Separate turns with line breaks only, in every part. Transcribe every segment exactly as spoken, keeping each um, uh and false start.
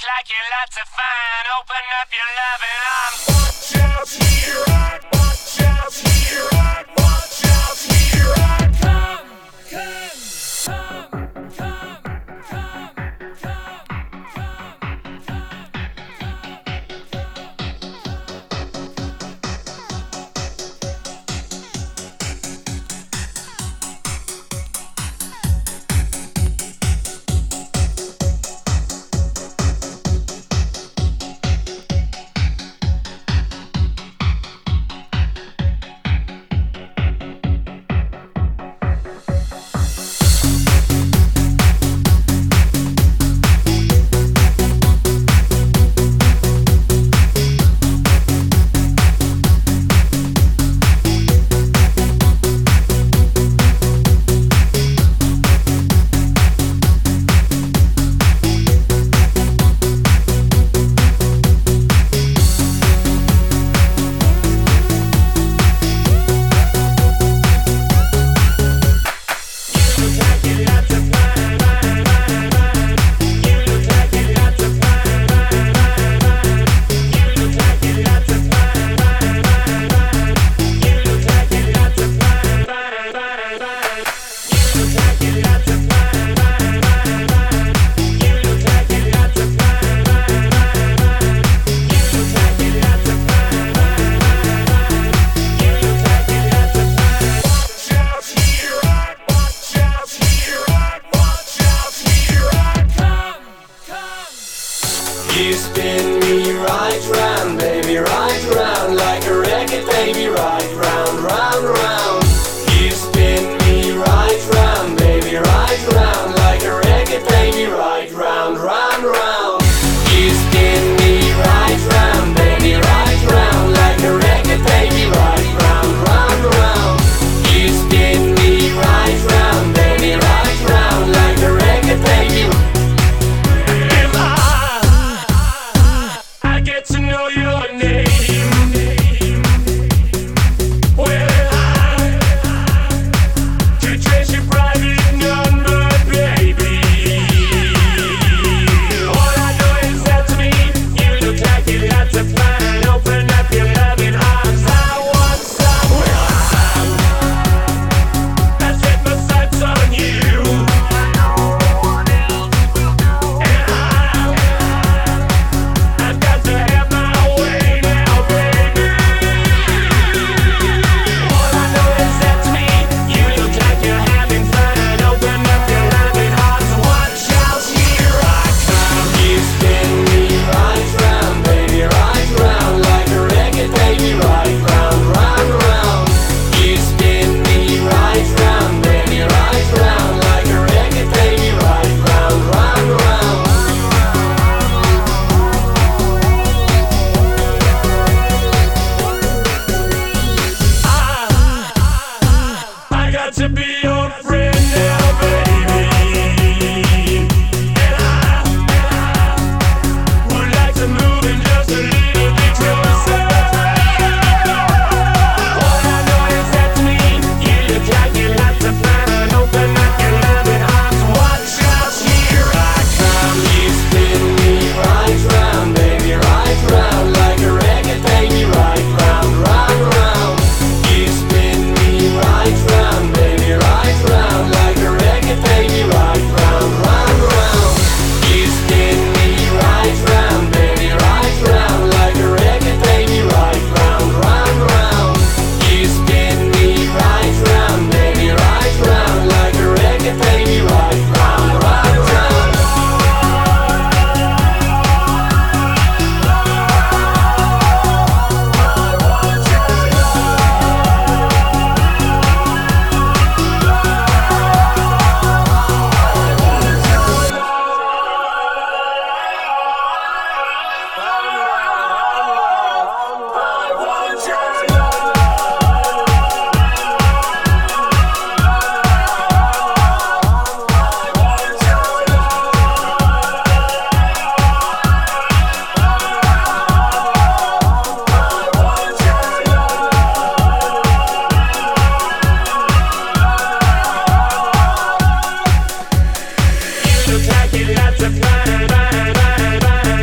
look like you're lots of fun. Open up your love and arms. Watch out, here I, watch out, here I, watch out, here I come, come, come, come.
You spin me right round, baby, right round, like a record, baby, right round, round, round. You spin me right round, baby, right round, like a record, baby, right round, round, round. You spin me right round, baby, right round, like a record, baby, right round, round, round. You spin me right round, baby, right round, like a record, baby.
To know your name. Well, I could trace your private number, baby. All I know is that to me, you look like you got to find. Open up your loving arms. I want someone that set my sights on you. And I, I've got to have to be your friend now, baby. And I, and I would like to move in just a little bit closer. All I know is that to me, you look like you like to find. Open up your loving arms. Watch out, here I come.
You spin me right round, baby, right round, like a record, baby, right round, round, round. You spin me right round, baby, right round, like a record, baby, right round, round, round. You spin me right round, baby, right round, like a record, baby, right round, round, round. You spin me right round, baby, right round, like a record, baby, right round, round, round.
You look like you got to find, find, find, find.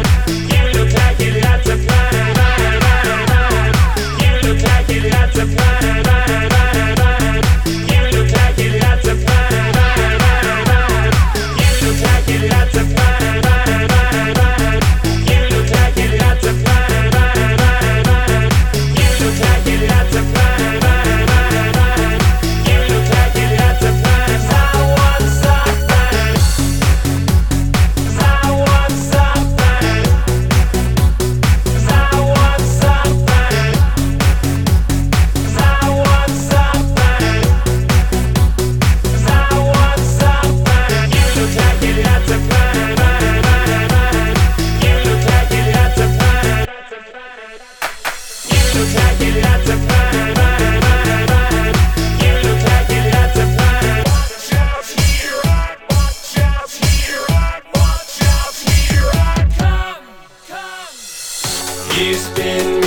spin